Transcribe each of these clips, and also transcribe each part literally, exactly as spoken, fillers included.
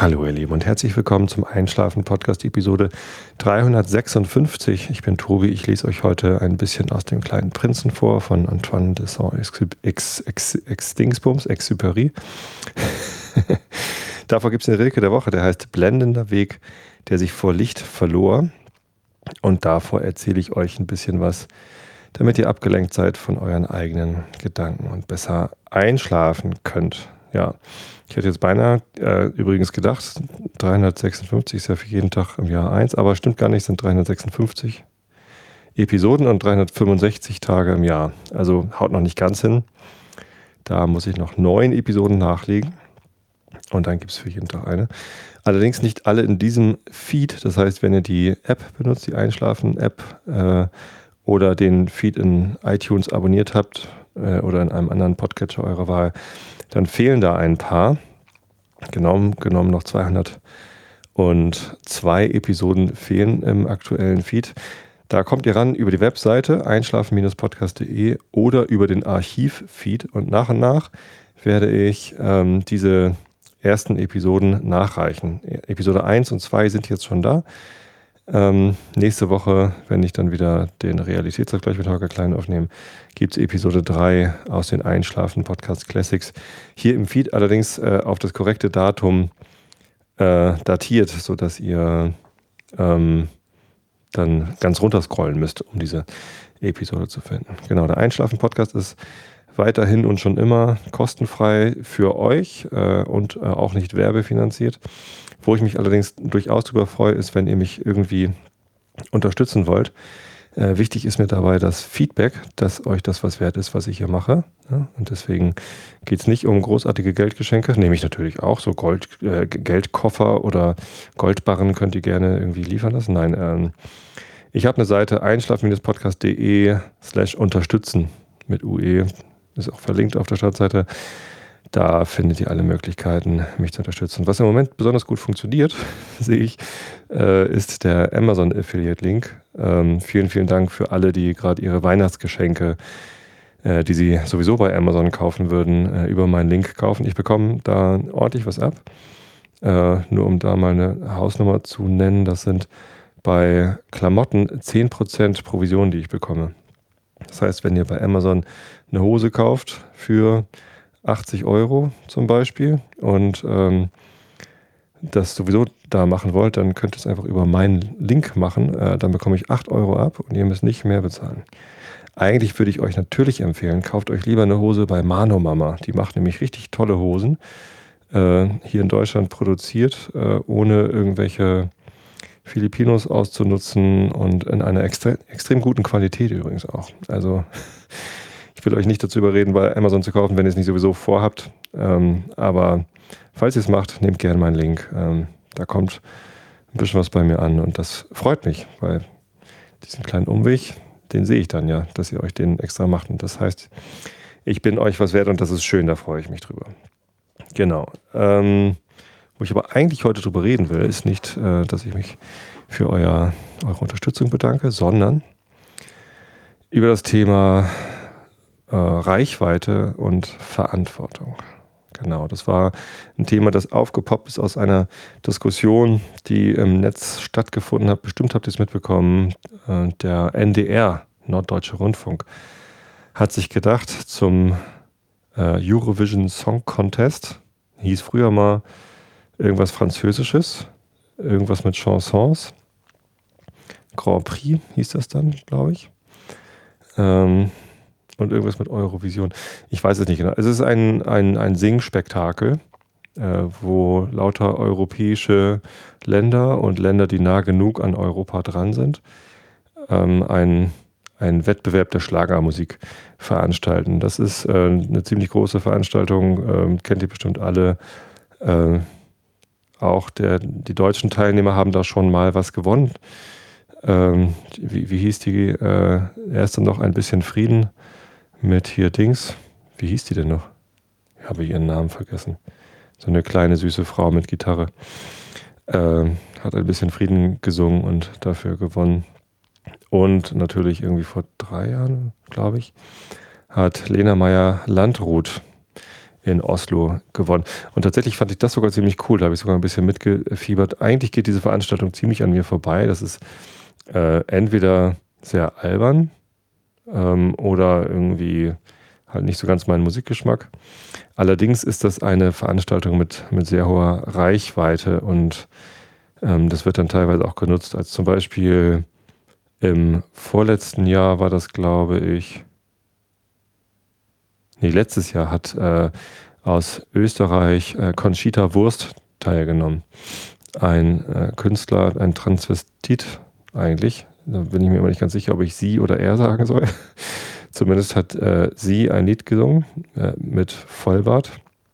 Hallo ihr Lieben und herzlich willkommen zum Einschlafen-Podcast Episode dreihundertsechsundfünfzig. Ich bin Tobi, ich lese euch heute ein bisschen aus dem Kleinen Prinzen vor von Antoine de Saint-Exupéry. Davor gibt es eine Rilke der Woche, der heißt Blendender Weg, der sich vor Licht verlor. Und davor erzähle ich euch ein bisschen was, damit ihr abgelenkt seid von euren eigenen Gedanken und besser einschlafen könnt. Ja, ich hätte jetzt beinahe äh, übrigens gedacht, dreihundertsechsundfünfzig ist ja für jeden Tag im Jahr eins, aber stimmt gar nicht, es sind dreihundertsechsundfünfzig Episoden und dreihundertfünfundsechzig Tage im Jahr. Also haut noch nicht ganz hin. Da muss ich noch neun Episoden nachlegen und dann gibt es für jeden Tag eine. Allerdings nicht alle in diesem Feed. Das heißt, wenn ihr die App benutzt, die Einschlafen-App äh, oder den Feed in iTunes abonniert habt äh, oder in einem anderen Podcatcher eurer Wahl, dann fehlen da ein paar. Genommen, genommen noch zweihundertzwei Episoden fehlen im aktuellen Feed. Da kommt ihr ran über die Webseite einschlafen Podcast punkt de oder über den Archiv-Feed. Und nach und nach werde ich ähm, diese ersten Episoden nachreichen. Episode eins und zwei sind jetzt schon da. Ähm, nächste Woche, wenn ich dann wieder den Realitätsabgleich mit Holger Klein aufnehme, gibt es Episode drei aus den Einschlafen Podcast Classics. Hier im Feed allerdings äh, auf das korrekte Datum äh, datiert, sodass ihr ähm, dann ganz runterscrollen müsst, um diese Episode zu finden. Genau, der Einschlafen Podcast ist weiterhin und schon immer kostenfrei für euch äh, und äh, auch nicht werbefinanziert. Wo ich mich allerdings durchaus darüber freue, ist, wenn ihr mich irgendwie unterstützen wollt. Äh, wichtig ist mir dabei das Feedback, dass euch das was wert ist, was ich hier mache. Ja, und deswegen geht es nicht um großartige Geldgeschenke, nehme ich natürlich auch, so Gold, äh, Geldkoffer oder Goldbarren könnt ihr gerne irgendwie liefern lassen. Nein, ähm, ich habe eine Seite einschlafen Podcast punkt de slash unterstützen mit U E, ist auch verlinkt auf der Startseite. Da findet ihr alle Möglichkeiten, mich zu unterstützen. Was im Moment besonders gut funktioniert, sehe ich, äh, ist der Amazon Affiliate Link. Ähm, vielen, vielen Dank für alle, die gerade ihre Weihnachtsgeschenke, äh, die sie sowieso bei Amazon kaufen würden, äh, über meinen Link kaufen. Ich bekomme da ordentlich was ab. Äh, nur um da mal eine Hausnummer zu nennen, das sind bei Klamotten zehn Prozent Provision, die ich bekomme. Das heißt, wenn ihr bei Amazon eine Hose kauft für achtzig Euro zum Beispiel und ähm, das sowieso da machen wollt, dann könnt ihr es einfach über meinen Link machen. Äh, dann bekomme ich acht Euro ab und ihr müsst nicht mehr bezahlen. Eigentlich würde ich euch natürlich empfehlen, kauft euch lieber eine Hose bei Mano Mama. Die macht nämlich richtig tolle Hosen. Äh, hier in Deutschland produziert, äh, ohne irgendwelche Filipinos auszunutzen und in einer extre- extrem guten Qualität übrigens auch. Also ich will euch nicht dazu überreden, bei Amazon zu kaufen, wenn ihr es nicht sowieso vorhabt. Ähm, aber falls ihr es macht, nehmt gerne meinen Link. Ähm, da kommt ein bisschen was bei mir an und das freut mich, weil diesen kleinen Umweg, den sehe ich dann ja, dass ihr euch den extra macht. Und das heißt, ich bin euch was wert und das ist schön, da freue ich mich drüber. Genau. Ähm, wo ich aber eigentlich heute drüber reden will, ist nicht, äh, dass ich mich für euer, eure Unterstützung bedanke, sondern über das Thema äh, Reichweite und Verantwortung. Genau, das war ein Thema, das aufgepoppt ist aus einer Diskussion, die im Netz stattgefunden hat. Bestimmt habt ihr es mitbekommen. Äh, der N D R, Norddeutsche Rundfunk, hat sich gedacht, zum äh, Eurovision Song Contest, hieß früher mal irgendwas Französisches, irgendwas mit Chansons. Grand Prix hieß das dann, glaube ich. Ähm, und irgendwas mit Eurovision. Ich weiß es nicht genau. Es ist ein, ein, ein Singspektakel, äh, wo lauter europäische Länder und Länder, die nah genug an Europa dran sind, ähm, ein, ein Wettbewerb der Schlagermusik veranstalten. Das ist äh, eine ziemlich große Veranstaltung, äh, kennt ihr bestimmt alle. Äh, Auch der, die deutschen Teilnehmer haben da schon mal was gewonnen. Ähm, wie, wie hieß die? Äh, erst dann noch ein bisschen Frieden mit hier Dings. Wie hieß die denn noch? Ich habe ihren Namen vergessen. So eine kleine süße Frau mit Gitarre. Äh, hat ein bisschen Frieden gesungen und dafür gewonnen. Und natürlich irgendwie vor drei Jahren, glaube ich, hat Lena Meyer-Landrut in Oslo gewonnen. Und tatsächlich fand ich das sogar ziemlich cool. Da habe ich sogar ein bisschen mitgefiebert. Eigentlich geht diese Veranstaltung ziemlich an mir vorbei. Das ist äh, entweder sehr albern ähm, oder irgendwie halt nicht so ganz mein Musikgeschmack. Allerdings ist das eine Veranstaltung mit, mit sehr hoher Reichweite und ähm, das wird dann teilweise auch genutzt, als zum Beispiel im vorletzten Jahr war das, glaube ich, nee, letztes Jahr hat äh, aus Österreich äh, Conchita Wurst teilgenommen. Ein äh, Künstler, ein Transvestit eigentlich. Da bin ich mir immer nicht ganz sicher, ob ich sie oder er sagen soll. Zumindest hat äh, sie ein Lied gesungen äh, mit Vollbart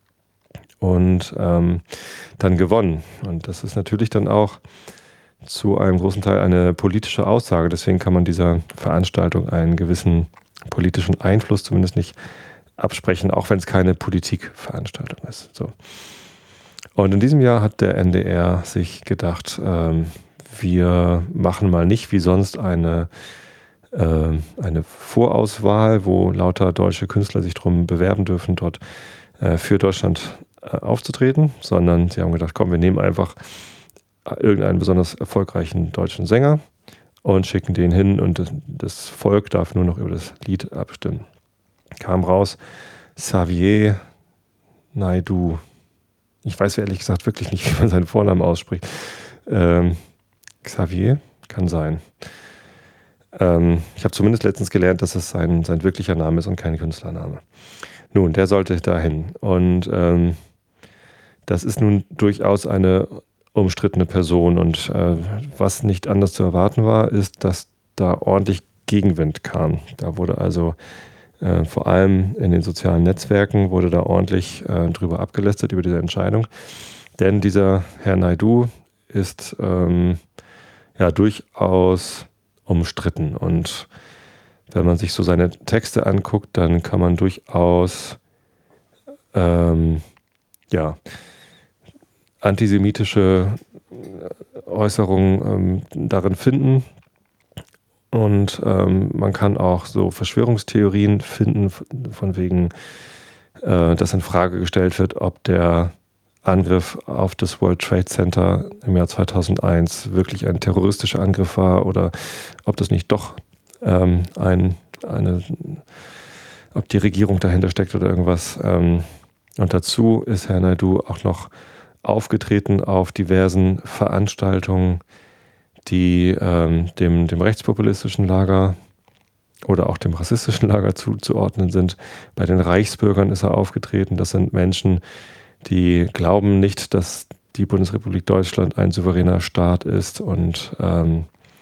und ähm, dann gewonnen. Und das ist natürlich dann auch zu einem großen Teil eine politische Aussage. Deswegen kann man dieser Veranstaltung einen gewissen politischen Einfluss zumindest nicht absprechen, auch wenn es keine Politikveranstaltung ist. So. Und in diesem Jahr hat der N D R sich gedacht, ähm, wir machen mal nicht wie sonst eine, äh, eine Vorauswahl, wo lauter deutsche Künstler sich darum bewerben dürfen, dort äh, für Deutschland äh, aufzutreten, sondern sie haben gedacht, komm, wir nehmen einfach irgendeinen besonders erfolgreichen deutschen Sänger und schicken den hin und das Volk darf nur noch über das Lied abstimmen. Kam raus, Xavier Naidoo. Ich weiß ehrlich gesagt wirklich nicht, wie man seinen Vornamen ausspricht. Ähm, Xavier? Kann sein. Ähm, ich habe zumindest letztens gelernt, dass es sein, sein wirklicher Name ist und kein Künstlername. Nun, der sollte dahin. Und ähm, das ist nun durchaus eine umstrittene Person. Und äh, was nicht anders zu erwarten war, ist, dass da ordentlich Gegenwind kam. Da wurde also äh, vor allem in den sozialen Netzwerken wurde da ordentlich äh, drüber abgelästert, über diese Entscheidung. Denn dieser Herr Naidoo ist ähm, ja durchaus umstritten. Und wenn man sich so seine Texte anguckt, dann kann man durchaus ähm, ja, antisemitische Äußerungen ähm, darin finden. Und ähm, man kann auch so Verschwörungstheorien finden, von wegen, äh, dass in Frage gestellt wird, ob der Angriff auf das World Trade Center im Jahr zweitausendeins wirklich ein terroristischer Angriff war oder ob das nicht doch ähm, ein, eine, ob die Regierung dahinter steckt oder irgendwas. Ähm, und dazu ist Herr Naidoo auch noch aufgetreten auf diversen Veranstaltungen, die ähm, dem, dem rechtspopulistischen Lager oder auch dem rassistischen Lager zuzuordnen sind. Bei den Reichsbürgern ist er aufgetreten. Das sind Menschen, die glauben nicht, dass die Bundesrepublik Deutschland ein souveräner Staat ist und ähm,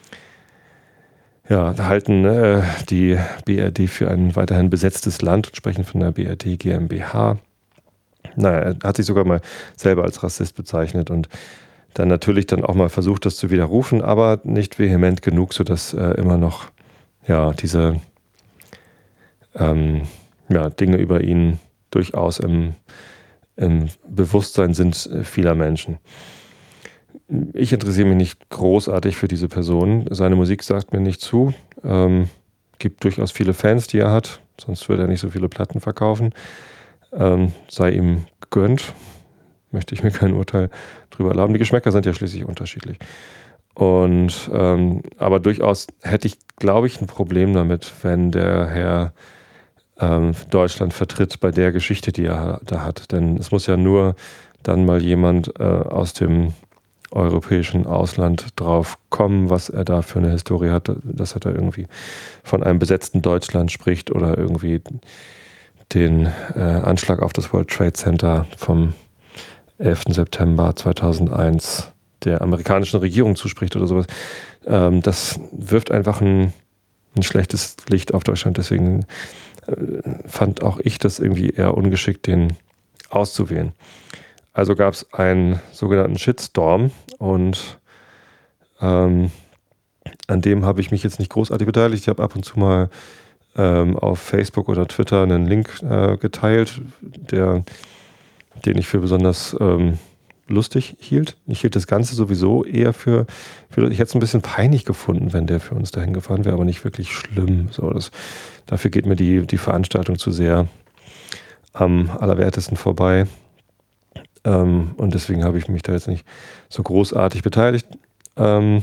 ja, halten äh, die B R D für ein weiterhin besetztes Land und sprechen von der B R D GmbH. Naja, er hat sich sogar mal selber als Rassist bezeichnet und dann natürlich dann auch mal versucht, das zu widerrufen, aber nicht vehement genug, sodass äh, immer noch ja, diese ähm, ja, Dinge über ihn durchaus im, im Bewusstsein sind vieler Menschen. Ich interessiere mich nicht großartig für diese Person. Seine Musik sagt mir nicht zu. Ähm, gibt durchaus viele Fans, die er hat, sonst würde er nicht so viele Platten verkaufen. Ähm, sei ihm gegönnt. Möchte ich mir kein Urteil drüber erlauben. Die Geschmäcker sind ja schließlich unterschiedlich. Und ähm, aber durchaus hätte ich, glaube ich, ein Problem damit, wenn der Herr ähm, Deutschland vertritt bei der Geschichte, die er da hat. Denn es muss ja nur dann mal jemand äh, aus dem europäischen Ausland drauf kommen, was er da für eine Historie hat, dass er da irgendwie von einem besetzten Deutschland spricht oder irgendwie den äh, Anschlag auf das World Trade Center vom elften September zweitausendeins der amerikanischen Regierung zuspricht oder sowas. Ähm, das wirft einfach ein, ein schlechtes Licht auf Deutschland. Deswegen äh, fand auch ich das irgendwie eher ungeschickt, den auszuwählen. Also gab es einen sogenannten Shitstorm und ähm, an dem habe ich mich jetzt nicht großartig beteiligt. Ich habe ab und zu mal ähm, auf Facebook oder Twitter einen Link äh, geteilt, der, den ich für besonders ähm, lustig hielt. Ich hielt das Ganze sowieso eher für, für ich hätte es ein bisschen peinlich gefunden, wenn der für uns dahin gefahren wäre, aber nicht wirklich schlimm. So, das, dafür geht mir die, die Veranstaltung zu sehr am allerwertesten vorbei. Ähm, und deswegen habe ich mich da jetzt nicht so großartig beteiligt. Ähm,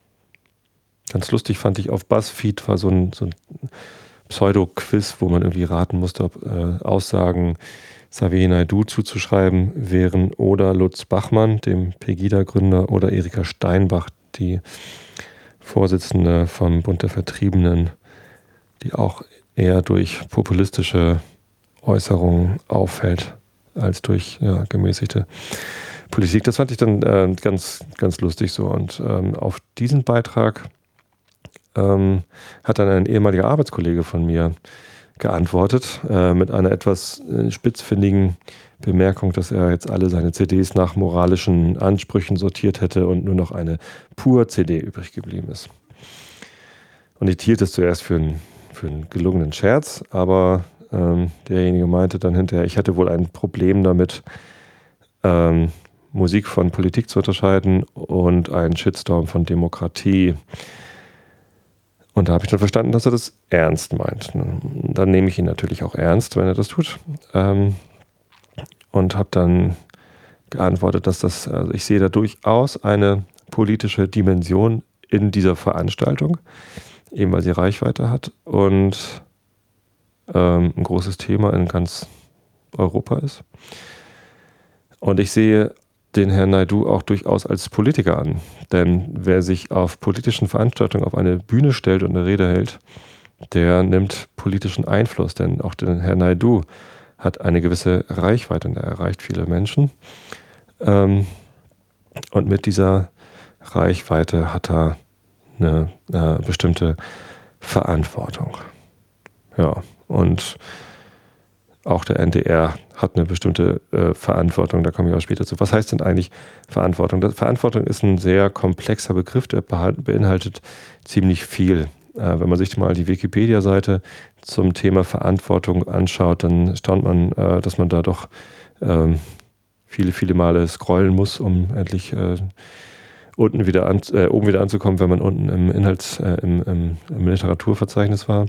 ganz lustig fand ich, auf BuzzFeed war so ein, so ein Pseudo-Quiz, wo man irgendwie raten musste, ob äh, Aussagen Xavier Naidoo zuzuschreiben wären oder Lutz Bachmann, dem Pegida-Gründer, oder Erika Steinbach, die Vorsitzende vom Bund der Vertriebenen, die auch eher durch populistische Äußerungen auffällt als durch ja, gemäßigte Politik. Das fand ich dann äh, ganz, ganz lustig so. Und ähm, auf diesen Beitrag ähm, hat dann ein ehemaliger Arbeitskollege von mir geantwortet äh, mit einer etwas äh, spitzfindigen Bemerkung, dass er jetzt alle seine C Ds nach moralischen Ansprüchen sortiert hätte und nur noch eine Pur-C D übrig geblieben ist. Und ich hielt es zuerst für, ein, für einen gelungenen Scherz, aber ähm, derjenige meinte dann hinterher, ich hätte wohl ein Problem damit, ähm, Musik von Politik zu unterscheiden und einen Shitstorm von Demokratie. Und da habe ich dann verstanden, dass er das ernst meint. Dann nehme ich ihn natürlich auch ernst, wenn er das tut. Ähm, und habe dann geantwortet, dass das, also ich sehe da durchaus eine politische Dimension in dieser Veranstaltung, eben weil sie Reichweite hat und ähm, ein großes Thema in ganz Europa ist. Und ich sehe den Herrn Naidoo auch durchaus als Politiker an. Denn wer sich auf politischen Veranstaltungen auf eine Bühne stellt und eine Rede hält, der nimmt politischen Einfluss. Denn auch der Herr Naidoo hat eine gewisse Reichweite und er erreicht viele Menschen. Ähm, und mit dieser Reichweite hat er eine, eine bestimmte Verantwortung. Ja, und auch der N D R hat eine bestimmte äh, Verantwortung, da komme ich auch später zu. Was heißt denn eigentlich Verantwortung? Das, Verantwortung ist ein sehr komplexer Begriff, der beinhaltet ziemlich viel. Äh, wenn man sich mal die Wikipedia-Seite zum Thema Verantwortung anschaut, dann staunt man, äh, dass man da doch äh, viele, viele Male scrollen muss, um endlich äh, unten wieder an, äh, oben wieder anzukommen, wenn man unten im Inhalts-, äh, im, im, im Literaturverzeichnis war.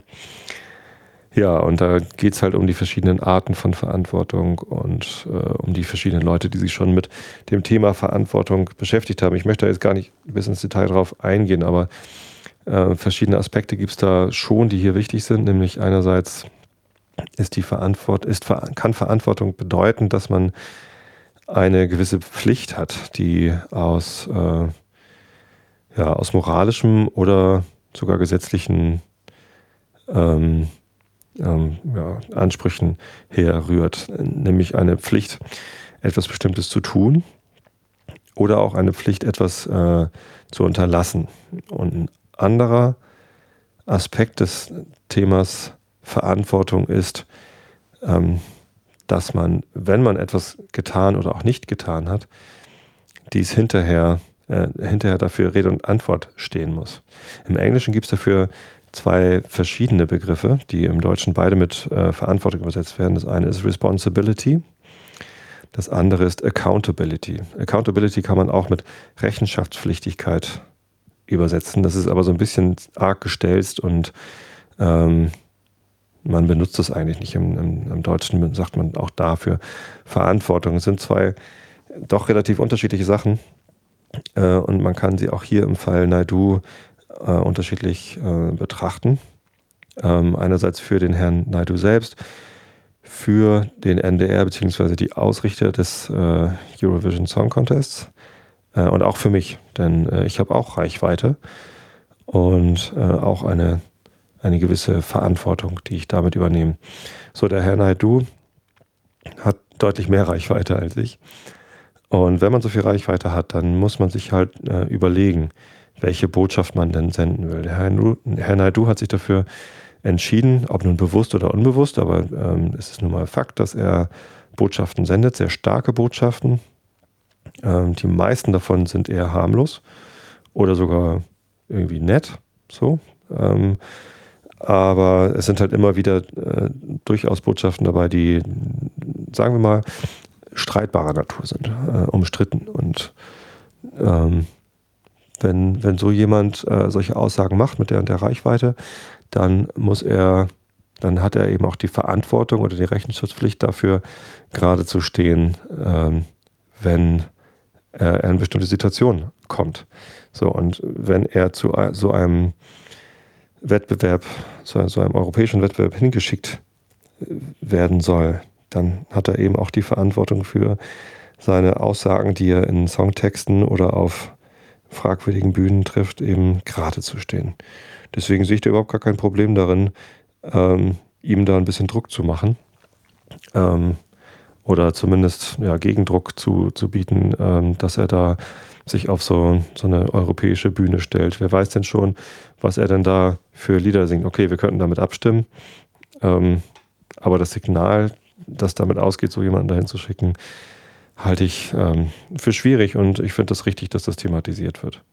Ja, und da geht es halt um die verschiedenen Arten von Verantwortung und äh, um die verschiedenen Leute, die sich schon mit dem Thema Verantwortung beschäftigt haben. Ich möchte da jetzt gar nicht bis ins Detail drauf eingehen, aber äh, verschiedene Aspekte gibt es da schon, die hier wichtig sind. Nämlich einerseits ist die Verantwort- ist, kann Verantwortung bedeuten, dass man eine gewisse Pflicht hat, die aus, äh, ja, aus moralischem oder sogar gesetzlichen ähm, Ähm, ja, Ansprüchen herrührt, nämlich eine Pflicht, etwas Bestimmtes zu tun oder auch eine Pflicht, etwas äh, zu unterlassen. Und ein anderer Aspekt des Themas Verantwortung ist, ähm, dass man, wenn man etwas getan oder auch nicht getan hat, dies hinterher, äh, hinterher dafür Rede und Antwort stehen muss. Im Englischen gibt es dafür zwei verschiedene Begriffe, die im Deutschen beide mit äh, Verantwortung übersetzt werden. Das eine ist Responsibility, das andere ist Accountability. Accountability kann man auch mit Rechenschaftspflichtigkeit übersetzen. Das ist aber so ein bisschen arg gestelzt und ähm, man benutzt das eigentlich nicht. Im, im, im Deutschen sagt man auch dafür Verantwortung. Es sind zwei doch relativ unterschiedliche Sachen äh, und man kann sie auch hier im Fall Naidoo äh, unterschiedlich äh, betrachten. Ähm, einerseits für den Herrn Naidoo selbst, für den N D R bzw. die Ausrichter des äh, Eurovision Song Contests äh, und auch für mich, denn äh, ich habe auch Reichweite und äh, auch eine, eine gewisse Verantwortung, die ich damit übernehme. So, der Herr Naidoo hat deutlich mehr Reichweite als ich. Und wenn man so viel Reichweite hat, dann muss man sich halt äh, überlegen, welche Botschaft man denn senden will. Der Herr, nu, Herr Naidoo hat sich dafür entschieden, ob nun bewusst oder unbewusst, aber ähm, es ist nun mal Fakt, dass er Botschaften sendet, sehr starke Botschaften. Ähm, die meisten davon sind eher harmlos oder sogar irgendwie nett, so. Ähm, aber es sind halt immer wieder äh, durchaus Botschaften dabei, die, sagen wir mal, streitbarer Natur sind, äh, umstritten. Und ähm, wenn, wenn so jemand äh, solche Aussagen macht mit der und der Reichweite, dann muss er dann hat er eben auch die Verantwortung oder die Rechenschaftspflicht dafür, gerade zu stehen, ähm, wenn er in eine bestimmte Situation kommt. So, und wenn er zu so einem Wettbewerb, zu so einem europäischen Wettbewerb hingeschickt werden soll, dann hat er eben auch die Verantwortung für seine Aussagen, die er in Songtexten oder auf fragwürdigen Bühnen trifft, eben gerade zu stehen. Deswegen sehe ich da überhaupt gar kein Problem darin, ähm, ihm da ein bisschen Druck zu machen. Ähm, oder zumindest ja, Gegendruck zu, zu bieten, ähm, dass er da sich auf so, so eine europäische Bühne stellt. Wer weiß denn schon, was er denn da für Lieder singt? Okay, wir könnten damit abstimmen, ähm, aber das Signal, das damit ausgeht, so jemanden dahin zu schicken, halte ich ähm, für schwierig, und ich finde das richtig, dass das thematisiert wird.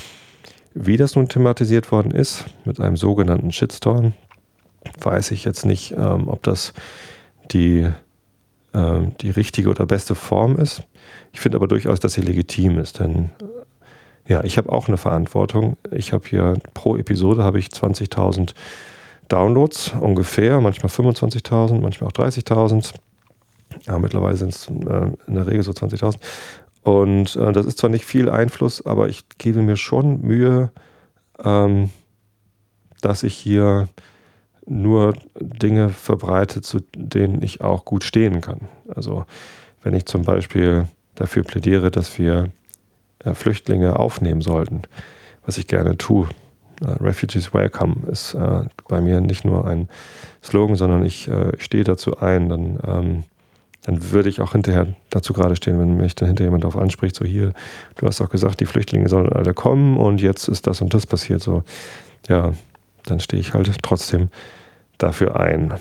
Wie das nun thematisiert worden ist, mit einem sogenannten Shitstorm, weiß ich jetzt nicht, ähm, ob das die, ähm, die richtige oder beste Form ist. Ich finde aber durchaus, dass sie legitim ist, denn äh, ja, ich habe auch eine Verantwortung. Ich habe hier pro Episode habe ich zwanzigtausend Downloads ungefähr, manchmal fünfundzwanzigtausend, manchmal auch dreißigtausend. Ja, mittlerweile sind es äh, in der Regel so zwanzigtausend. Und äh, das ist zwar nicht viel Einfluss, aber ich gebe mir schon Mühe, ähm, dass ich hier nur Dinge verbreite, zu denen ich auch gut stehen kann. Also wenn ich zum Beispiel dafür plädiere, dass wir äh, Flüchtlinge aufnehmen sollten, was ich gerne tue. Uh, Refugees Welcome ist äh, bei mir nicht nur ein Slogan, sondern ich, äh, ich stehe dazu ein, dann, ähm, dann würde ich auch hinterher dazu gerade stehen, wenn mich dann hinterher jemand darauf anspricht, so hier, du hast doch gesagt, die Flüchtlinge sollen alle kommen und jetzt ist das und das passiert, so, ja, dann stehe ich halt trotzdem dafür ein.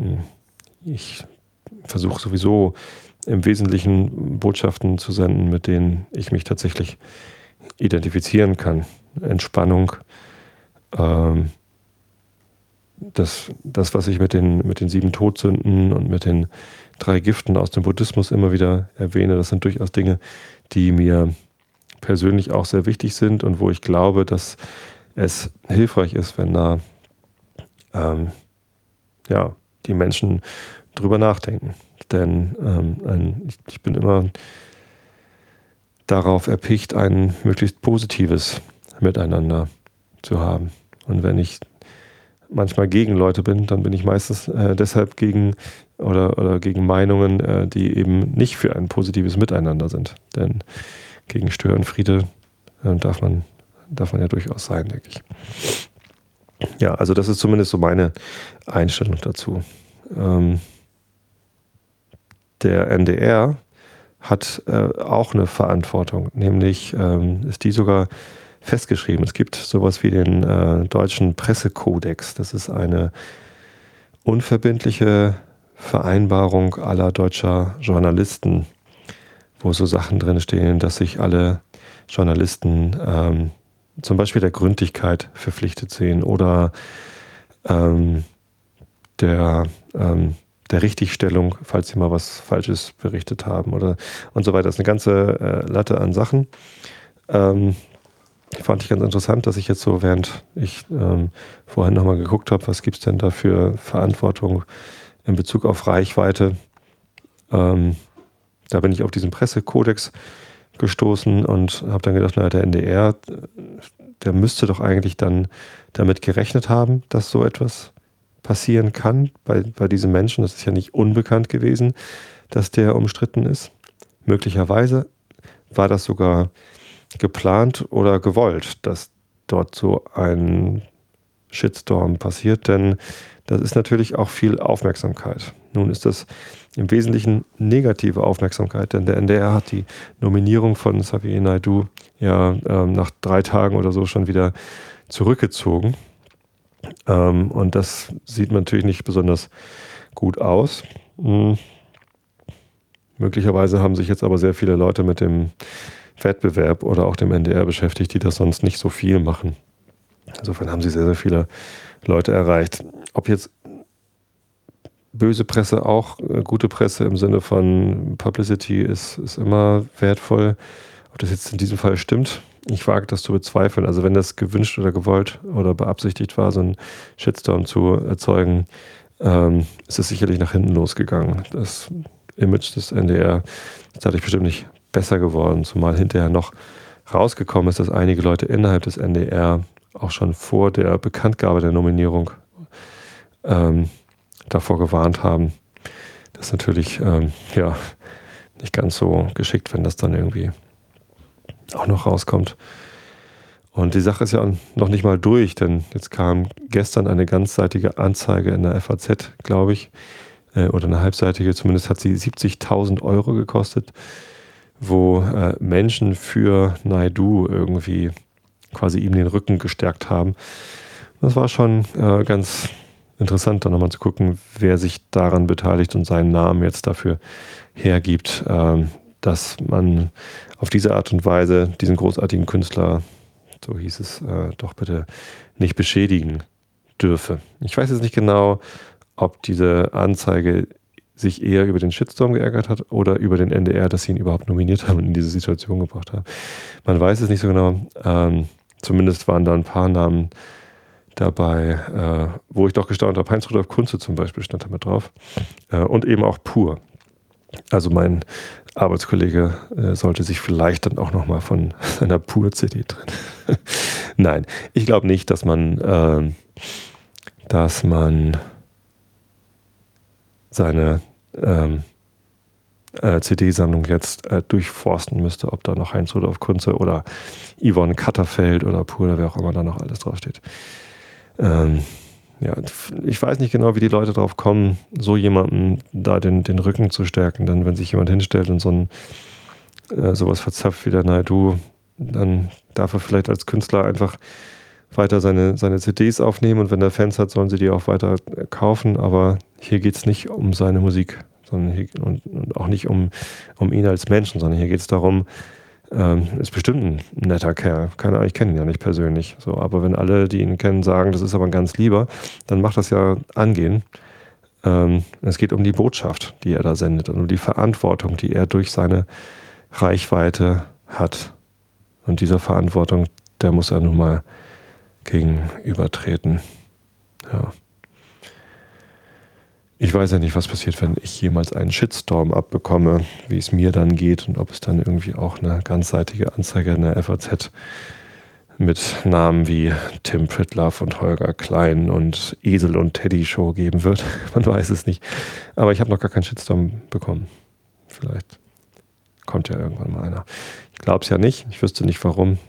Ich versuche sowieso im Wesentlichen Botschaften zu senden, mit denen ich mich tatsächlich identifizieren kann. Entspannung, ähm, das, das, was ich mit den, mit den sieben Todsünden und mit den drei Giften aus dem Buddhismus immer wieder erwähne, das sind durchaus Dinge, die mir persönlich auch sehr wichtig sind und wo ich glaube, dass es hilfreich ist, wenn da ähm, ja, die Menschen drüber nachdenken. Denn ähm, ein, ich, ich bin immer darauf erpicht, ein möglichst positives Miteinander zu haben. Und wenn ich manchmal gegen Leute bin, dann bin ich meistens äh, deshalb gegen oder, oder gegen Meinungen, äh, die eben nicht für ein positives Miteinander sind. Denn gegen Störenfriede äh, darf man, darf man ja durchaus sein, denke ich. Ja, also das ist zumindest so meine Einstellung dazu. Ähm, der N D R hat äh, auch eine Verantwortung, nämlich ähm, ist die sogar festgeschrieben. Es gibt sowas wie den äh, deutschen Pressekodex. Das ist eine unverbindliche Vereinbarung aller deutscher Journalisten, wo so Sachen drin stehen, dass sich alle Journalisten ähm, zum Beispiel der Gründlichkeit verpflichtet sehen oder ähm, der, ähm, der Richtigstellung, falls sie mal was Falsches berichtet haben oder und so weiter. Das ist eine ganze äh, Latte an Sachen. Ähm, Fand ich ganz interessant, dass ich jetzt so, während ich ähm, vorhin nochmal geguckt habe, was gibt es denn da für Verantwortung in Bezug auf Reichweite, ähm, da bin ich auf diesen Pressekodex gestoßen und habe dann gedacht, naja, der N D R, der müsste doch eigentlich dann damit gerechnet haben, dass so etwas passieren kann bei, bei diesen Menschen. Das ist ja nicht unbekannt gewesen, dass der umstritten ist. Möglicherweise war das sogar geplant oder gewollt, dass dort so ein Shitstorm passiert, denn das ist natürlich auch viel Aufmerksamkeit. Nun ist das im Wesentlichen negative Aufmerksamkeit, denn der N D R hat die Nominierung von Xavier Naidoo ja ähm, nach drei Tagen oder so schon wieder zurückgezogen. Ähm, und das sieht natürlich nicht besonders gut aus. Hm. Möglicherweise haben sich jetzt aber sehr viele Leute mit dem Wettbewerb oder auch dem N D R beschäftigt, die das sonst nicht so viel machen. Insofern haben sie sehr, sehr viele Leute erreicht. Ob jetzt böse Presse auch äh, gute Presse im Sinne von Publicity ist, ist immer wertvoll. Ob das jetzt in diesem Fall stimmt, ich wage das zu bezweifeln. Also wenn das gewünscht oder gewollt oder beabsichtigt war, so einen Shitstorm zu erzeugen, ähm, ist es sicherlich nach hinten losgegangen. Das Image des N D R ist dadurch bestimmt nicht besser geworden, zumal hinterher noch rausgekommen ist, dass einige Leute innerhalb des N D R auch schon vor der Bekanntgabe der Nominierung ähm, davor gewarnt haben. Das ist natürlich ähm, ja, nicht ganz so geschickt, wenn das dann irgendwie auch noch rauskommt. Und die Sache ist ja noch nicht mal durch, denn jetzt kam gestern eine ganzseitige Anzeige in der F A Z, glaube ich, äh, oder eine halbseitige, zumindest hat sie siebzigtausend Euro gekostet, wo äh, Menschen für Naidu irgendwie quasi ihm den Rücken gestärkt haben. Das war schon äh, ganz interessant, dann nochmal zu gucken, wer sich daran beteiligt und seinen Namen jetzt dafür hergibt, äh, dass man auf diese Art und Weise diesen großartigen Künstler, so hieß es, äh, doch bitte nicht beschädigen dürfe. Ich weiß jetzt nicht genau, ob diese Anzeige sich eher über den Shitstorm geärgert hat oder über den N D R, dass sie ihn überhaupt nominiert haben und in diese Situation gebracht haben. Man weiß es nicht so genau. Ähm, zumindest waren da ein paar Namen dabei, äh, wo ich doch gestaunt habe. Heinz-Rudolf Kunze zum Beispiel stand da mit drauf. Äh, und eben auch Pur. Also mein Arbeitskollege äh, sollte sich vielleicht dann auch nochmal von seiner Pur-C D trennen. Nein, ich glaube nicht, dass man, äh, dass man seine ähm, äh, C D-Sammlung jetzt äh, durchforsten müsste, ob da noch Heinz-Rudolf Kunze oder Yvonne Katterfeld oder Pur oder wer auch immer da noch alles draufsteht. Ähm, ja, ich weiß nicht genau, wie die Leute drauf kommen, so jemandem da den, den Rücken zu stärken. Denn wenn sich jemand hinstellt und so ein äh, sowas verzapft wie der Naidu, dann darf er vielleicht als Künstler einfach weiter seine, seine C Ds aufnehmen und wenn er Fans hat, sollen sie die auch weiter kaufen. Aber hier geht es nicht um seine Musik, sondern hier, und, und auch nicht um, um ihn als Menschen, sondern hier geht es darum, ähm, ist bestimmt ein netter Kerl. Keine Ahnung, ich kenne ihn ja nicht persönlich. So, aber wenn alle, die ihn kennen, sagen, das ist aber ein ganz Lieber, dann macht das ja angehen. Ähm, es geht um die Botschaft, die er da sendet und um die Verantwortung, die er durch seine Reichweite hat. Und dieser Verantwortung, der muss er nun mal gegenübertreten. Ja. Ich weiß ja nicht, was passiert, wenn ich jemals einen Shitstorm abbekomme, wie es mir dann geht und ob es dann irgendwie auch eine ganzseitige Anzeige in der F A Z mit Namen wie Tim Pritlove und Holger Klein und Esel und Teddy Show geben wird. Man weiß es nicht. Aber ich habe noch gar keinen Shitstorm bekommen. Vielleicht kommt ja irgendwann mal einer. Ich glaube es ja nicht. Ich wüsste nicht warum.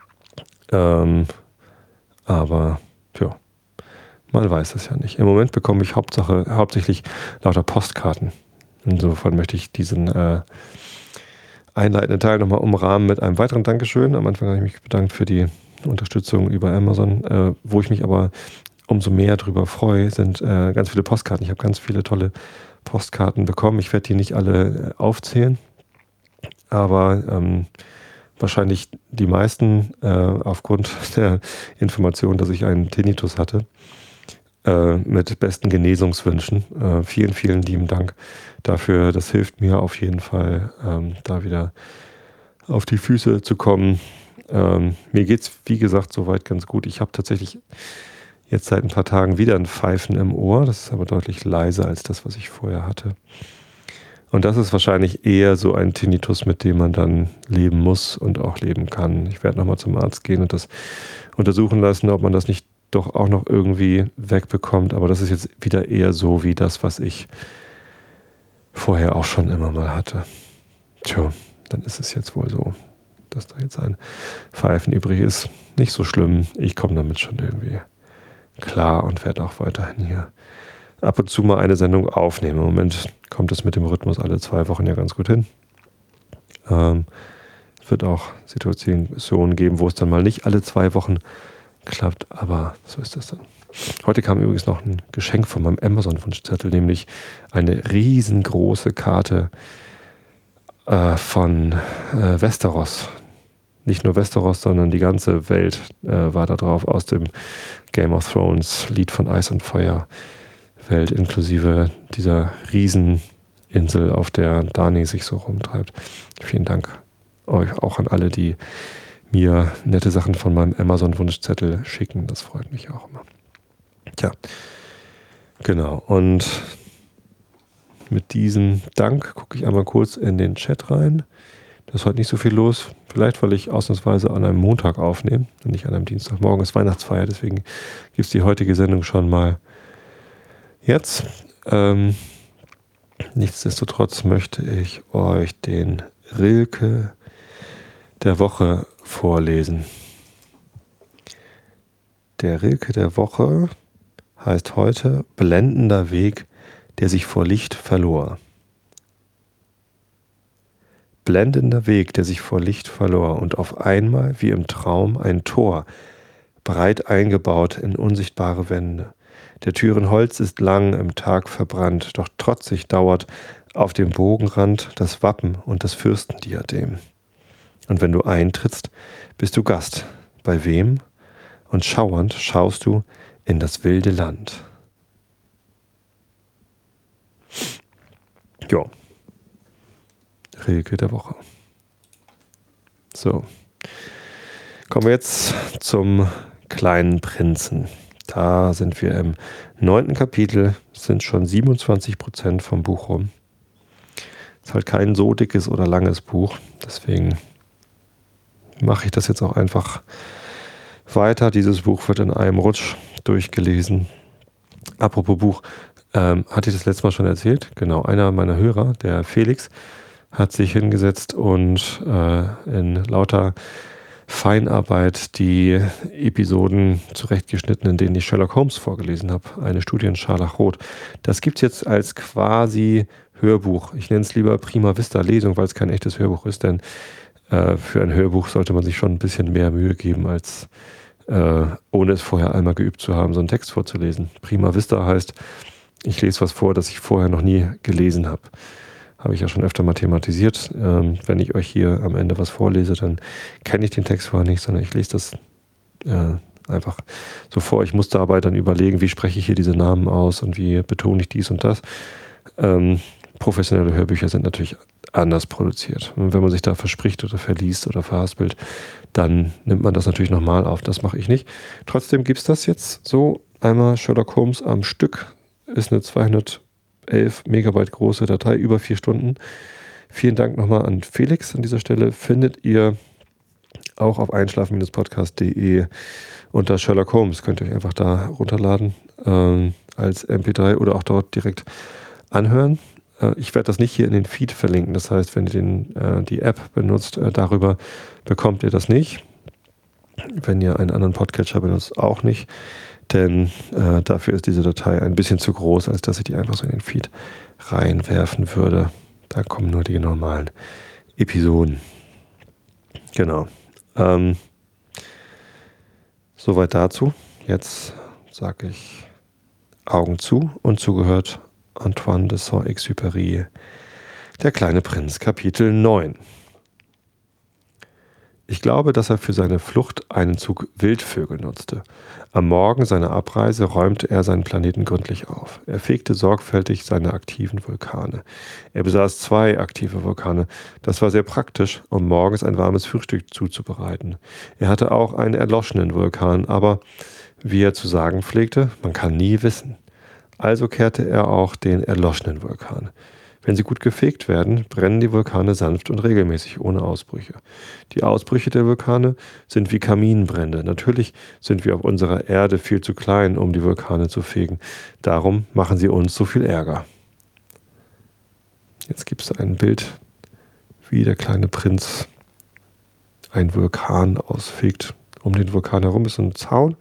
Ähm, aber ja, man weiß es ja nicht. Im Moment bekomme ich Hauptsache, hauptsächlich lauter Postkarten. Insofern möchte ich diesen äh, einleitenden Teil nochmal umrahmen mit einem weiteren Dankeschön. Am Anfang habe ich mich bedankt für die Unterstützung über Amazon. Äh, wo ich mich aber umso mehr darüber freue, sind äh, ganz viele Postkarten. Ich habe ganz viele tolle Postkarten bekommen. Ich werde die nicht alle äh, aufzählen, aber ähm, wahrscheinlich die meisten äh, aufgrund der Information, dass ich einen Tinnitus hatte, äh, mit besten Genesungswünschen. Äh, vielen, vielen lieben Dank dafür. Das hilft mir auf jeden Fall, ähm, da wieder auf die Füße zu kommen. Ähm, mir geht es, wie gesagt, soweit ganz gut. Ich habe tatsächlich jetzt seit ein paar Tagen wieder ein Pfeifen im Ohr. Das ist aber deutlich leiser als das, was ich vorher hatte. Und das ist wahrscheinlich eher so ein Tinnitus, mit dem man dann leben muss und auch leben kann. Ich werde nochmal zum Arzt gehen und das untersuchen lassen, ob man das nicht doch auch noch irgendwie wegbekommt. Aber das ist jetzt wieder eher so wie das, was ich vorher auch schon immer mal hatte. Tja, dann ist es jetzt wohl so, dass da jetzt ein Pfeifen übrig ist. Nicht so schlimm. Ich komme damit schon irgendwie klar und werde auch weiterhin hier ab und zu mal eine Sendung aufnehmen. Im Moment kommt es mit dem Rhythmus alle zwei Wochen ja ganz gut hin. Ähm, es wird auch Situationen geben, wo es dann mal nicht alle zwei Wochen klappt, aber so ist das dann. Heute kam übrigens noch ein Geschenk von meinem Amazon-Wunschzettel, nämlich eine riesengroße Karte äh, von äh, Westeros. Nicht nur Westeros, sondern die ganze Welt äh, war da drauf, aus dem Game of Thrones Lied von Eis und Feuer Welt, inklusive dieser Rieseninsel, auf der Dani sich so rumtreibt. Vielen Dank euch auch an alle, die mir nette Sachen von meinem Amazon-Wunschzettel schicken. Das freut mich auch immer. Tja, Genau, und mit diesem Dank gucke ich einmal kurz in den Chat rein. Da ist heute nicht so viel los. Vielleicht, weil ich ausnahmsweise an einem Montag aufnehme und nicht an einem Dienstag. Morgen ist Weihnachtsfeier, deswegen gibt es die heutige Sendung schon mal jetzt. Ähm, nichtsdestotrotz möchte ich euch den Rilke der Woche vorlesen. Der Rilke der Woche heißt heute Blendender Weg, der sich vor Licht verlor. Blendender Weg, der sich vor Licht verlor und auf einmal, wie im Traum, ein Tor, breit eingebaut in unsichtbare Wände. Der Türen Holz ist lang im Tag verbrannt, doch trotzig dauert auf dem Bogenrand das Wappen und das Fürstendiadem. Und wenn du eintrittst, bist du Gast. Bei wem? Und schauernd schaust du in das wilde Land. Ja. Rilke der Woche. So. Kommen wir jetzt zum kleinen Prinzen. Da sind wir im neunten Kapitel, sind schon siebenundzwanzig Prozent vom Buch rum. Ist halt kein so dickes oder langes Buch, deswegen mache ich das jetzt auch einfach weiter. Dieses Buch wird in einem Rutsch durchgelesen. Apropos Buch, ähm, hatte ich das letzte Mal schon erzählt? Genau, einer meiner Hörer, der Felix, hat sich hingesetzt und äh, in lauter Feinarbeit die Episoden zurechtgeschnitten, in denen ich Sherlock Holmes vorgelesen habe. Eine Studie in Scharlachrot. Das gibt es jetzt als quasi Hörbuch. Ich nenne es lieber Prima Vista Lesung, weil es kein echtes Hörbuch ist, denn äh, für ein Hörbuch sollte man sich schon ein bisschen mehr Mühe geben, als äh, ohne es vorher einmal geübt zu haben, so einen Text vorzulesen. Prima Vista heißt, ich lese was vor, das ich vorher noch nie gelesen habe. Habe ich ja schon öfter mal thematisiert. Ähm, wenn ich euch hier am Ende was vorlese, dann kenne ich den Text vorher nicht, sondern ich lese das äh, einfach so vor. Ich muss dabei dann überlegen, wie spreche ich hier diese Namen aus und wie betone ich dies und das. Ähm, professionelle Hörbücher sind natürlich anders produziert. Und wenn man sich da verspricht oder verliest oder verhaspelt, dann nimmt man das natürlich nochmal auf. Das mache ich nicht. Trotzdem gibt es das jetzt so. Einmal Sherlock Holmes am Stück. Ist eine zweihundertelf Megabyte große Datei, über vier Stunden. Vielen Dank nochmal an Felix an dieser Stelle. Findet ihr auch auf einschlafen Podcast punkt de unter Sherlock Holmes. Könnt ihr euch einfach da runterladen ähm, als M P drei oder auch dort direkt anhören. Äh, ich werde das nicht hier in den Feed verlinken. Das heißt, wenn ihr den, äh, die App benutzt, äh, darüber bekommt ihr das nicht. Wenn ihr einen anderen Podcatcher benutzt, auch nicht. Denn äh, dafür ist diese Datei ein bisschen zu groß, als dass ich die einfach so in den Feed reinwerfen würde. Da kommen nur die normalen Episoden. Genau. Ähm, soweit dazu. Jetzt sage ich Augen zu und zugehört Antoine de Saint-Exupéry, Der kleine Prinz, Kapitel neun. Ich glaube, dass er für seine Flucht einen Zug Wildvögel nutzte. Am Morgen seiner Abreise räumte er seinen Planeten gründlich auf. Er fegte sorgfältig seine aktiven Vulkane. Er besaß zwei aktive Vulkane. Das war sehr praktisch, um morgens ein warmes Frühstück zuzubereiten. Er hatte auch einen erloschenen Vulkan, aber, wie er zu sagen pflegte, man kann nie wissen. Also kehrte er auch den erloschenen Vulkan. Wenn sie gut gefegt werden, brennen die Vulkane sanft und regelmäßig, ohne Ausbrüche. Die Ausbrüche der Vulkane sind wie Kaminbrände. Natürlich sind wir auf unserer Erde viel zu klein, um die Vulkane zu fegen. Darum machen sie uns so viel Ärger. Jetzt gibt es ein Bild, wie der kleine Prinz einen Vulkan ausfegt. Um den Vulkan herum ist ein Zaun.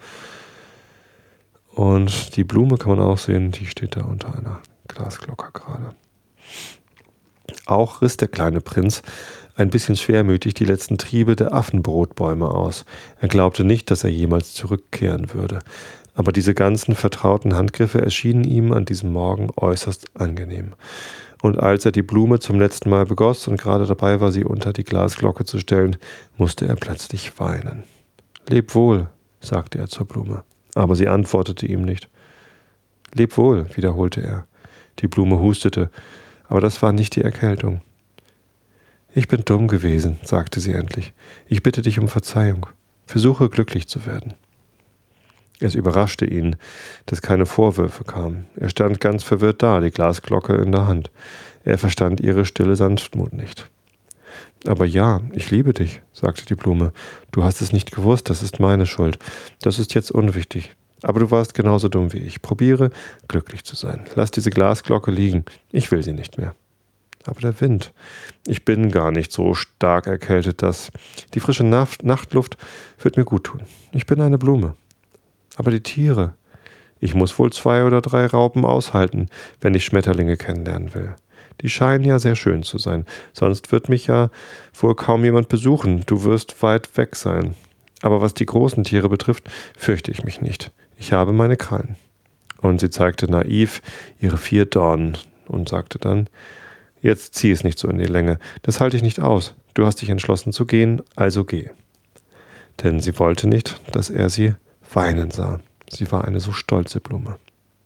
Und die Blume kann man auch sehen, die steht da unter einer Glasglocke gerade. Auch riss der kleine Prinz ein bisschen schwermütig die letzten Triebe der Affenbrotbäume aus. Er glaubte nicht, dass er jemals zurückkehren würde. Aber diese ganzen vertrauten Handgriffe erschienen ihm an diesem Morgen äußerst angenehm. Und als er die Blume zum letzten Mal begoss und gerade dabei war, sie unter die Glasglocke zu stellen, musste er plötzlich weinen. »Leb wohl«, sagte er zur Blume. Aber sie antwortete ihm nicht. »Leb wohl«, wiederholte er. Die Blume hustete. Aber das war nicht die Erkältung. »Ich bin dumm gewesen«, sagte sie endlich. »Ich bitte dich um Verzeihung. Versuche glücklich zu werden.« Es überraschte ihn, dass keine Vorwürfe kamen. Er stand ganz verwirrt da, die Glasglocke in der Hand. Er verstand ihre stille Sanftmut nicht. »Aber ja, ich liebe dich«, sagte die Blume. »Du hast es nicht gewusst, das ist meine Schuld. Das ist jetzt unwichtig. Aber du warst genauso dumm wie ich. Probiere, glücklich zu sein. Lass diese Glasglocke liegen. Ich will sie nicht mehr.« »Aber der Wind. Ich bin gar nicht so stark erkältet, dass die frische Nacht Nachtluft wird mir gut tun. Ich bin eine Blume. Aber die Tiere. Ich muss wohl zwei oder drei Raupen aushalten, wenn ich Schmetterlinge kennenlernen will. Die scheinen ja sehr schön zu sein. Sonst wird mich ja wohl kaum jemand besuchen. Du wirst weit weg sein. Aber was die großen Tiere betrifft, fürchte ich mich nicht. Ich habe meine Krallen.« Und sie zeigte naiv ihre vier Dornen und sagte dann: »Jetzt zieh es nicht so in die Länge. Das halte ich nicht aus. Du hast dich entschlossen zu gehen, also geh.« Denn sie wollte nicht, dass er sie weinen sah. Sie war eine so stolze Blume.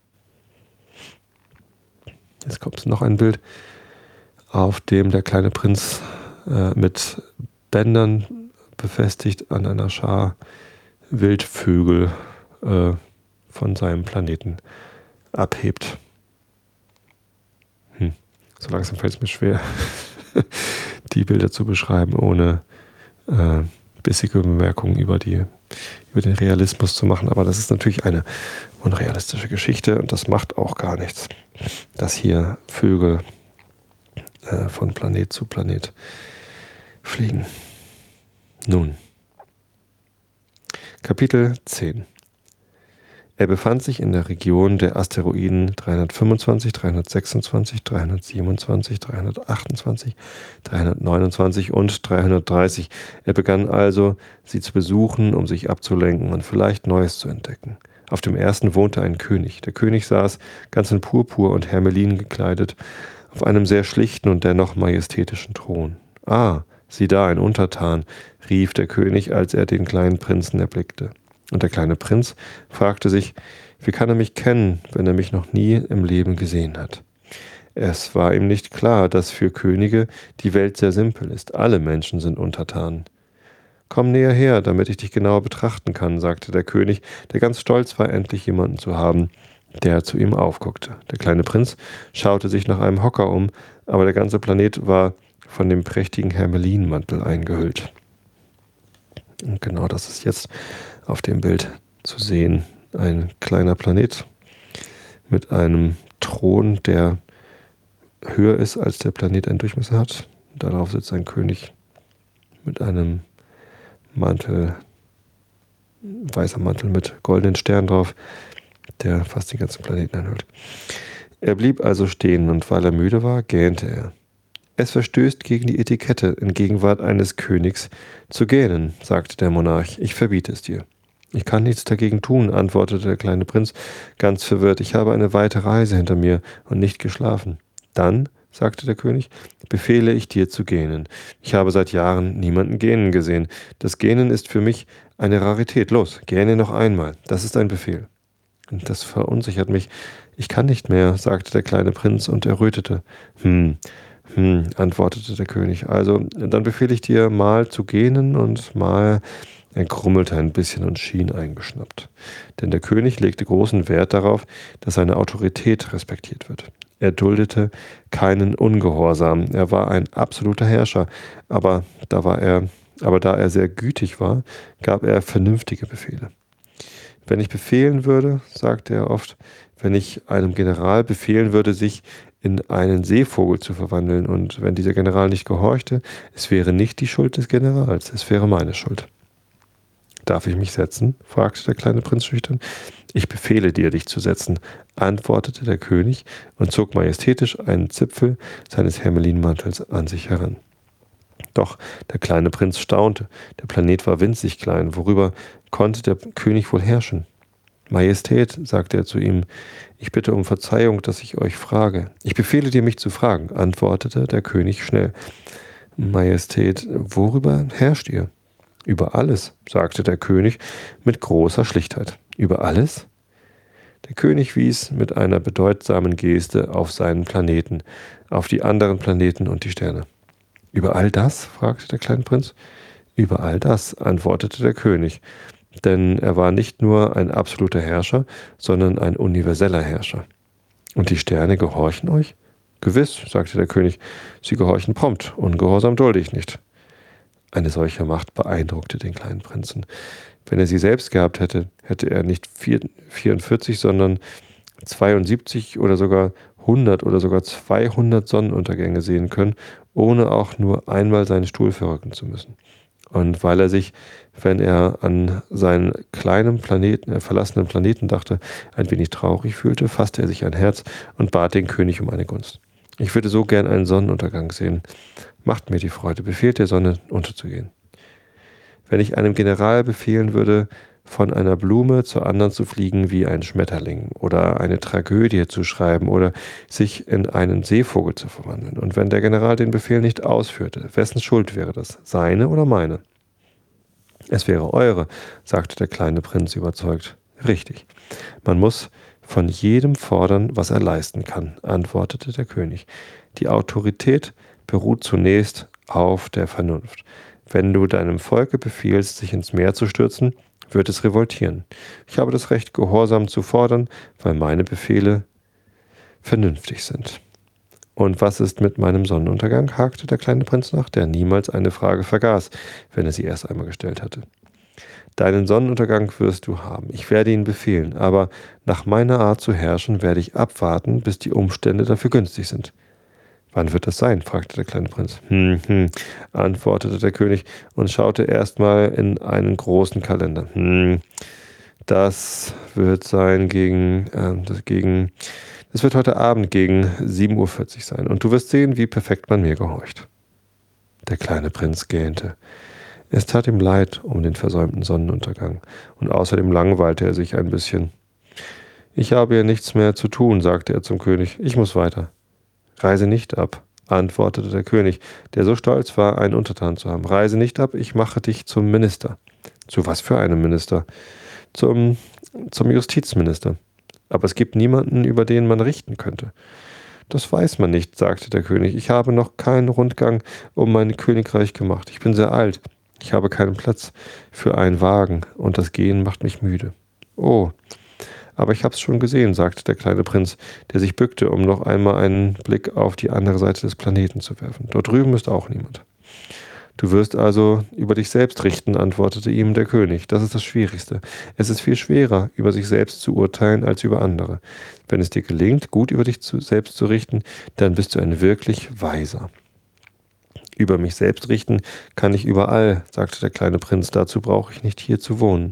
Jetzt kommt noch ein Bild, auf dem der kleine Prinz äh, mit Bändern befestigt an einer Schar Wildvögel äh, von seinem Planeten abhebt. Hm. So langsam fällt es mir schwer, die Bilder zu beschreiben, ohne äh, bissige Bemerkungen über, die, über den Realismus zu machen. Aber das ist natürlich eine unrealistische Geschichte und das macht auch gar nichts, dass hier Vögel äh, von Planet zu Planet fliegen. Nun, Kapitel zehn. Er befand sich in der Region der Asteroiden dreihundertfünfundzwanzig, dreihundertsechsundzwanzig, dreihundertsiebenundzwanzig, dreihundertachtundzwanzig, dreihundertneunundzwanzig und dreihundertdreißig. Er begann also, sie zu besuchen, um sich abzulenken und vielleicht Neues zu entdecken. Auf dem ersten wohnte ein König. Der König saß, ganz in Purpur und Hermelin gekleidet, auf einem sehr schlichten und dennoch majestätischen Thron. »Ah, sieh da, ein Untertan«, rief der König, als er den kleinen Prinzen erblickte. Und der kleine Prinz fragte sich, wie kann er mich kennen, wenn er mich noch nie im Leben gesehen hat? Es war ihm nicht klar, dass für Könige die Welt sehr simpel ist. Alle Menschen sind Untertanen. »Komm näher her, damit ich dich genauer betrachten kann«, sagte der König, der ganz stolz war, endlich jemanden zu haben, der zu ihm aufguckte. Der kleine Prinz schaute sich nach einem Hocker um, aber der ganze Planet war von dem prächtigen Hermelinmantel eingehüllt. Und genau das ist jetzt auf dem Bild zu sehen. Ein kleiner Planet mit einem Thron, der höher ist, als der Planet einen Durchmesser hat. Darauf sitzt ein König mit einem Mantel, weißer Mantel mit goldenen Sternen drauf, der fast den ganzen Planeten einhüllt. Er blieb also stehen und weil er müde war, gähnte er. »Es verstößt gegen die Etikette, in Gegenwart eines Königs zu gähnen«, sagte der Monarch. »Ich verbiete es dir.« »Ich kann nichts dagegen tun«, antwortete der kleine Prinz, ganz verwirrt. »Ich habe eine weite Reise hinter mir und nicht geschlafen.« »Dann«, sagte der König, »befehle ich dir zu gähnen. Ich habe seit Jahren niemanden gähnen gesehen. Das Gähnen ist für mich eine Rarität. Los, gähne noch einmal. Das ist ein Befehl.« »Und das verunsichert mich. Ich kann nicht mehr«, sagte der kleine Prinz und errötete. »Hm, hm«, antwortete der König. »Also, dann befehle ich dir, mal zu gähnen und mal...« Er grummelte ein bisschen und schien eingeschnappt. Denn der König legte großen Wert darauf, dass seine Autorität respektiert wird. Er duldete keinen Ungehorsam. Er war ein absoluter Herrscher, aber da war er, aber da er sehr gütig war, gab er vernünftige Befehle. »Wenn ich befehlen würde«, sagte er oft, »wenn ich einem General befehlen würde, sich in einen Seevogel zu verwandeln, und wenn dieser General nicht gehorchte, es wäre nicht die Schuld des Generals, es wäre meine Schuld.« »Darf ich mich setzen?«, fragte der kleine Prinz schüchtern. »Ich befehle dir, dich zu setzen«, antwortete der König und zog majestätisch einen Zipfel seines Hermelinmantels an sich heran. Doch der kleine Prinz staunte. Der Planet war winzig klein. Worüber konnte der König wohl herrschen? »Majestät«, sagte er zu ihm, »ich bitte um Verzeihung, dass ich euch frage.« »Ich befehle dir, mich zu fragen«, antwortete der König schnell. »Majestät, worüber herrscht ihr?« »Über alles«, sagte der König mit großer Schlichtheit. »Über alles?« Der König wies mit einer bedeutsamen Geste auf seinen Planeten, auf die anderen Planeten und die Sterne. »Über all das?«, fragte der kleine Prinz. »Über all das«, antwortete der König. Denn er war nicht nur ein absoluter Herrscher, sondern ein universeller Herrscher. Und die Sterne gehorchen euch? Gewiss, sagte der König, sie gehorchen prompt, ungehorsam dulde ich nicht. Eine solche Macht beeindruckte den kleinen Prinzen. Wenn er sie selbst gehabt hätte, hätte er nicht vierundvierzig, sondern zweiundsiebzig oder sogar hundert oder sogar zweihundert Sonnenuntergänge sehen können, ohne auch nur einmal seinen Stuhl verrücken zu müssen. Und weil er sich, wenn er an seinen kleinen Planeten, äh, verlassenen Planeten dachte, ein wenig traurig fühlte, fasste er sich ein Herz und bat den König um eine Gunst. Ich würde so gern einen Sonnenuntergang sehen. Macht mir die Freude, befehlt der Sonne unterzugehen. Wenn ich einem General befehlen würde, von einer Blume zur anderen zu fliegen wie ein Schmetterling oder eine Tragödie zu schreiben oder sich in einen Seevogel zu verwandeln. Und wenn der General den Befehl nicht ausführte, wessen Schuld wäre das? Seine oder meine? Es wäre eure, sagte der kleine Prinz überzeugt. Richtig. Man muss von jedem fordern, was er leisten kann, antwortete der König. Die Autorität beruht zunächst auf der Vernunft. Wenn du deinem Volke befiehlst, sich ins Meer zu stürzen, wird es revoltieren. Ich habe das Recht, Gehorsam zu fordern, weil meine Befehle vernünftig sind. Und was ist mit meinem Sonnenuntergang? Hakte der kleine Prinz nach, der niemals eine Frage vergaß, wenn er sie erst einmal gestellt hatte. Deinen Sonnenuntergang wirst du haben. Ich werde ihn befehlen, aber nach meiner Art zu herrschen, werde ich abwarten, bis die Umstände dafür günstig sind. Wann wird das sein? Fragte der kleine Prinz. Hm, hm, antwortete der König und schaute erstmal in einen großen Kalender. Hm, das wird sein gegen, äh, das gegen, das wird heute Abend gegen sieben Uhr vierzig sein. Und du wirst sehen, wie perfekt man mir gehorcht. Der kleine Prinz gähnte. Es tat ihm leid um den versäumten Sonnenuntergang. Und außerdem langweilte er sich ein bisschen. Ich habe hier nichts mehr zu tun, sagte er zum König. Ich muss weiter. Reise nicht ab, antwortete der König, der so stolz war, einen Untertan zu haben. Reise nicht ab, ich mache dich zum Minister. Zu was für einem Minister? Zum, zum Justizminister. Aber es gibt niemanden, über den man richten könnte. Das weiß man nicht, sagte der König. Ich habe noch keinen Rundgang um mein Königreich gemacht. Ich bin sehr alt. Ich habe keinen Platz für einen Wagen und das Gehen macht mich müde. Oh, aber ich hab's schon gesehen, sagte der kleine Prinz, der sich bückte, um noch einmal einen Blick auf die andere Seite des Planeten zu werfen. Dort drüben ist auch niemand. Du wirst also über dich selbst richten, antwortete ihm der König. Das ist das Schwierigste. Es ist viel schwerer, über sich selbst zu urteilen, als über andere. Wenn es dir gelingt, gut über dich zu, selbst zu richten, dann bist du ein wirklich Weiser. Über mich selbst richten kann ich überall, sagte der kleine Prinz. Dazu brauche ich nicht hier zu wohnen.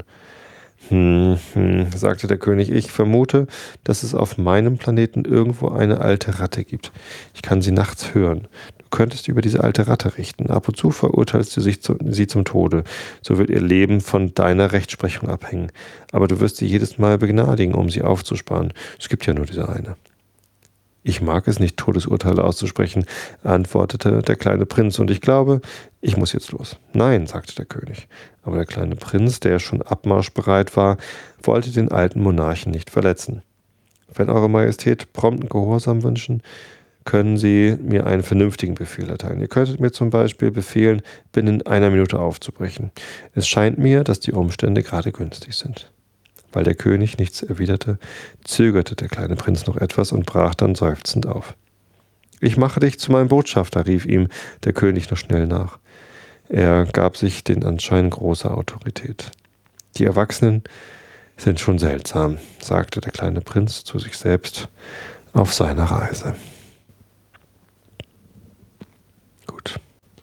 Hm, hm, sagte der König, ich vermute, dass es auf meinem Planeten irgendwo eine alte Ratte gibt. Ich kann sie nachts hören. Du könntest über diese alte Ratte richten. Ab und zu verurteilst du sich zu, sie zum Tode. So wird ihr Leben von deiner Rechtsprechung abhängen. Aber du wirst sie jedes Mal begnadigen, um sie aufzusparen. Es gibt ja nur diese eine. Ich mag es nicht, Todesurteile auszusprechen, antwortete der kleine Prinz, und ich glaube, ich muss jetzt los. Nein, sagte der König. Aber der kleine Prinz, der schon abmarschbereit war, wollte den alten Monarchen nicht verletzen. Wenn Eure Majestät prompten Gehorsam wünschen, können Sie mir einen vernünftigen Befehl erteilen. Ihr könntet mir zum Beispiel befehlen, binnen einer Minute aufzubrechen. Es scheint mir, dass die Umstände gerade günstig sind. Weil der König nichts erwiderte, zögerte der kleine Prinz noch etwas und brach dann seufzend auf. Ich mache dich zu meinem Botschafter, rief ihm der König noch schnell nach. Er gab sich den Anschein großer Autorität. Die Erwachsenen sind schon seltsam, sagte der kleine Prinz zu sich selbst auf seiner Reise. Gut.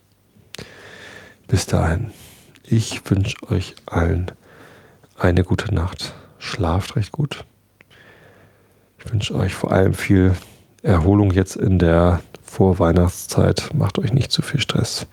Bis dahin. Ich wünsche euch allen eine gute Nacht. Schlaft recht gut. Ich wünsche euch vor allem viel Erholung jetzt in der Vorweihnachtszeit. Macht euch nicht zu viel Stress.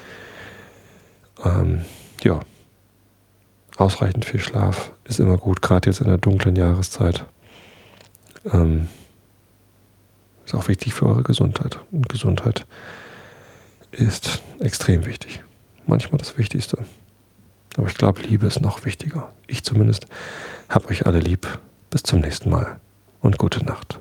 Ähm, ja, ausreichend viel Schlaf ist immer gut, gerade jetzt in der dunklen Jahreszeit. Ähm, ist auch wichtig für eure Gesundheit. Und Gesundheit ist extrem wichtig. Manchmal das Wichtigste. Aber ich glaube, Liebe ist noch wichtiger. Ich zumindest habe euch alle lieb. Bis zum nächsten Mal und gute Nacht.